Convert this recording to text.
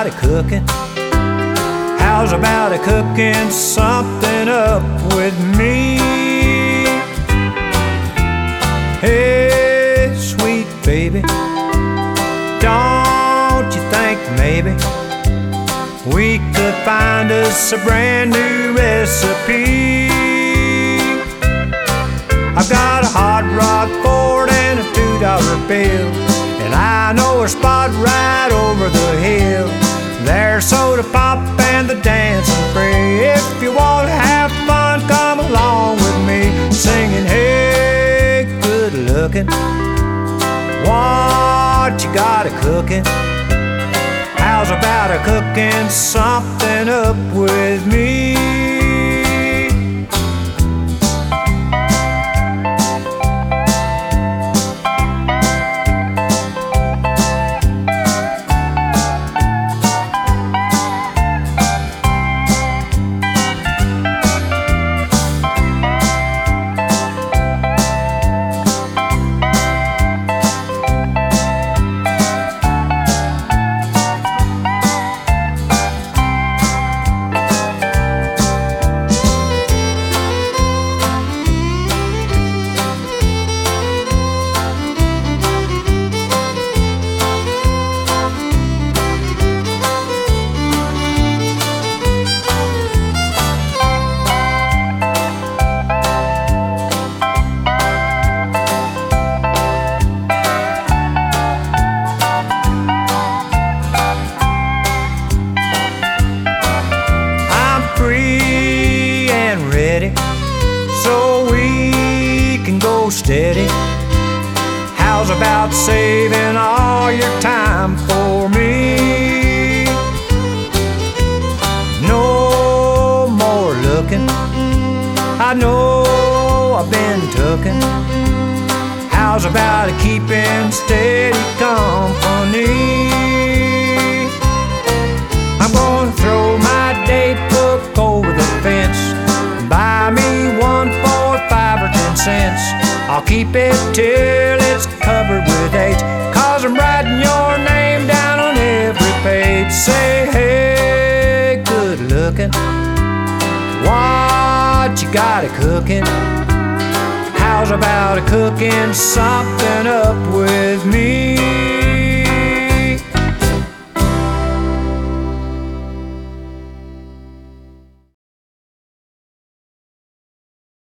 got it cooking? How's about a cooking something up with me? Hey, sweet baby, don't you think maybe we could find us a brand new recipe? I've got a hot rod Ford and a $2 bill, and I know a spot right over the hill. There's soda pop and the dancing free. If you want to have fun, come along with me, singing, hey, good looking, what you got a cooking? How's about a cooking something up with me? Free and ready, so we can go steady. How's about saving all your time for me? No more looking, I know I've been tooken. How's about keeping steady company? I'm gonna throw my date book over the fence, buy me one for 5 or 10 cents. I'll keep it till it's covered with H, 'cause I'm writing your name down on every page. Say, hey, good looking, what you got a cooking? How's about a cooking something up with me?